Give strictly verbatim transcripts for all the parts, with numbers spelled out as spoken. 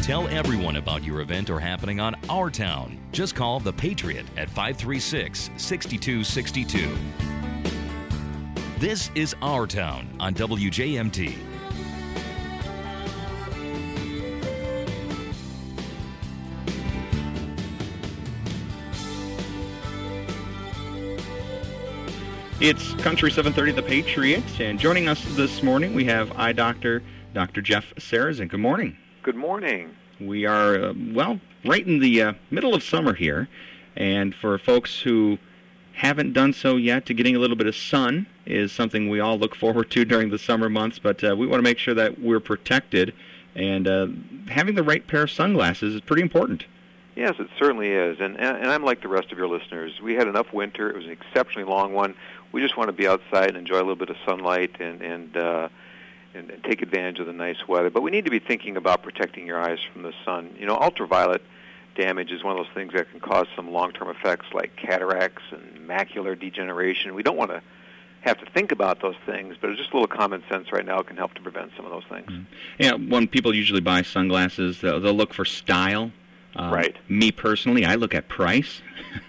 Tell everyone about your event or happening on our town. Just call The Patriot at five three six, six two six two. This is Our Town on W J M T. It's Country seven thirty, The Patriot, and joining us this morning we have eye doctor, Doctor Jeff Sarazen. Good morning. Good morning. We are, uh, well, right in the uh, middle of summer here, and for folks who haven't done so yet, to getting a little bit of sun is something we all look forward to during the summer months, but uh, we want to make sure that we're protected, and uh, having the right pair of sunglasses is pretty important. Yes, it certainly is, and, and I'm like the rest of your listeners. We had enough winter. It was an exceptionally long one. We just want to be outside and enjoy a little bit of sunlight and and, uh, and and take advantage of the nice weather. But we need to be thinking about protecting your eyes from the sun. You know, ultraviolet damage is one of those things that can cause some long-term effects like cataracts and macular degeneration. We don't want to have to think about those things, but just a little common sense right now can help to prevent some of those things. Mm-hmm. Yeah, when people usually buy sunglasses, they'll, they'll look for style. Uh, right. Me personally, I look at price.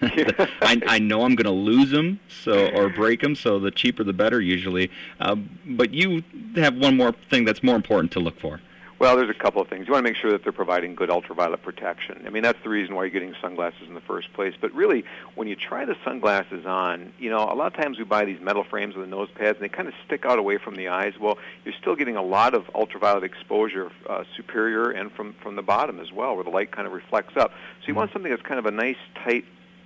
I, I know I'm going to lose them, so or break them, so the cheaper the better usually. Uh, but you have one more thing that's more important to look for. Well, there's a couple of things. You want to make sure that they're providing good ultraviolet protection. I mean, that's the reason why you're getting sunglasses in the first place. But really, when you try the sunglasses on, you know, a lot of times we buy these metal frames with the nose pads, and they kind of stick out away from the eyes. Well, you're still getting a lot of ultraviolet exposure, uh, superior and from, from the bottom as well, where the light kind of reflects up. So you want something that's kind of a nice, tight,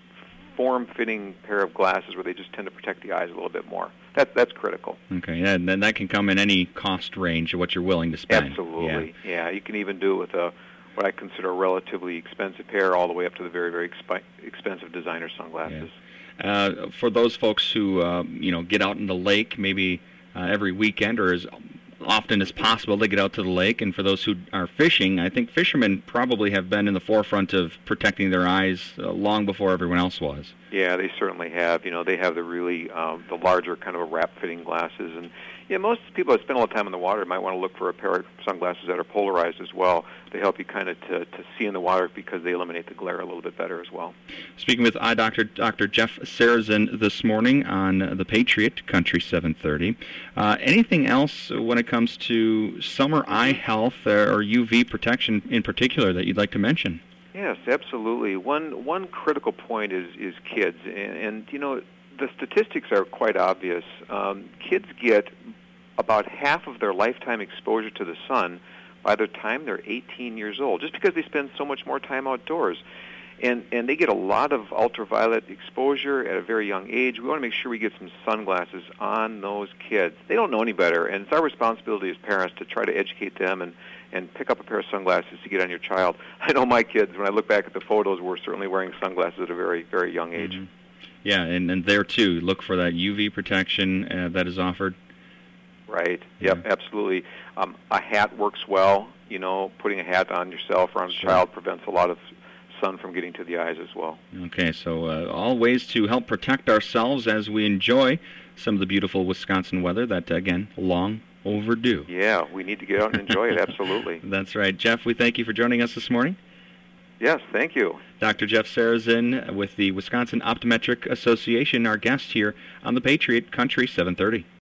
form-fitting pair of glasses where they just tend to protect the eyes a little bit more. That, that's critical. Okay, and then that can come in any cost range of what you're willing to spend. Absolutely, yeah. yeah. You can even do it with a what I consider a relatively expensive pair all the way up to the very, very expi- expensive designer sunglasses. Yeah. Uh, for those folks who, uh, you know, get out in the lake maybe uh, every weekend or as often as possible to get out to the lake, and for those who are fishing, I think fishermen probably have been in the forefront of protecting their eyes uh, long before everyone else was. Yeah, they certainly have. You know, they have the really um, the larger kind of a wrap-fitting glasses, and yeah, most people that spend a lot of time in the water might want to look for a pair of sunglasses that are polarized as well. They help you kind of to, to see in the water because they eliminate the glare a little bit better as well. Speaking with eye doctor Doctor Jeff Sarazen this morning on The Patriot, Country seven thirty. Uh, anything else when it comes to summer eye health or U V protection in particular that you'd like to mention? Yes, absolutely. One one critical point is is kids, and, and you know the statistics are quite obvious. Um, kids get about half of their lifetime exposure to the sun by the time they're eighteen years old, just because they spend so much more time outdoors. And and they get a lot of ultraviolet exposure at a very young age. We want to make sure we get some sunglasses on those kids. They don't know any better, and it's our responsibility as parents to try to educate them and, and pick up a pair of sunglasses to get on your child. I know my kids, when I look back at the photos, were certainly wearing sunglasses at a very, very young age. Mm-hmm. Yeah, and, and there, too, look for that U V protection uh, that is offered. Right. Yep, yeah. Absolutely. Um, a hat works well. You know, putting a hat on yourself or on a Sure. child prevents a lot of sun from getting to the eyes as well. Okay, so uh, all ways to help protect ourselves as we enjoy some of the beautiful Wisconsin weather that, again, long overdue. Yeah, we need to get out and enjoy it, absolutely. That's right. Jeff, we thank you for joining us this morning. Yes, thank you. Doctor Jeff Sarazen with the Wisconsin Optometric Association, our guest here on The Patriot, Country seven thirty.